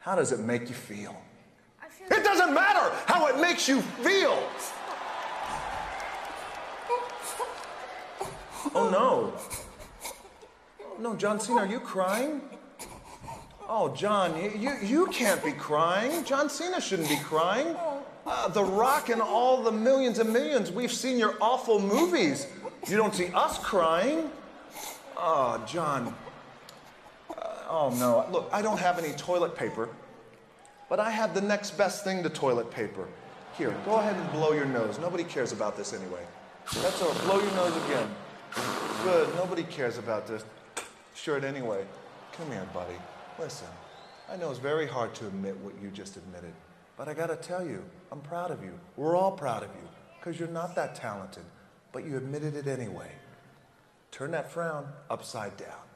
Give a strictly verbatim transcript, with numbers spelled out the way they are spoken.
How does it make you feel? I feel It doesn't matter how it makes you feel. Oh no. Oh, no, John Cena, are you crying? Oh, John, you, you, you can't be crying. John Cena shouldn't be crying. Uh, the Rock and all the millions and millions, we've seen your awful movies. You don't see us crying. Oh, John. Uh, oh, no. Look, I don't have any toilet paper, but I have the next best thing to toilet paper. Here, go ahead and blow your nose. Nobody cares about this anyway. That's all. Blow your nose again. Good. Nobody cares about this shirt anyway. Come here, buddy. Listen, I know it's very hard to admit what you just admitted, but I gotta tell you, I'm proud of you. We're all proud of you, because you're not that talented, but you admitted it anyway. Turn that frown upside down.